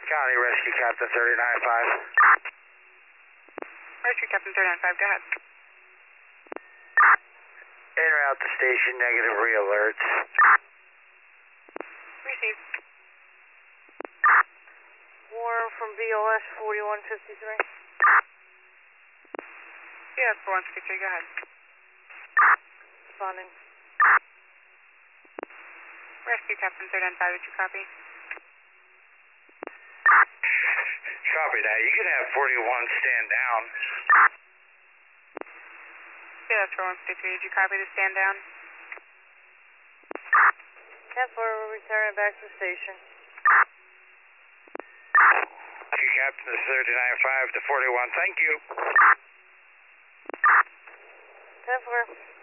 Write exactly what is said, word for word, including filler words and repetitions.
County, Rescue Captain thirty-nine five. Rescue Captain thirty-nine five, go ahead. En route to station, negative re-alerts. Received. Warren from B L S forty-one fifty-three. Yeah, four one fifty-three, go ahead. Responding. Rescue Captain thirty-nine five, did you copy? Copy that. You can have forty-one stand down. Yeah, that's four one fifty-three, did you copy the stand down? ten four, we're returning back to the station. Rescue Captain thirty-nine five to forty-one, thank you. ten four.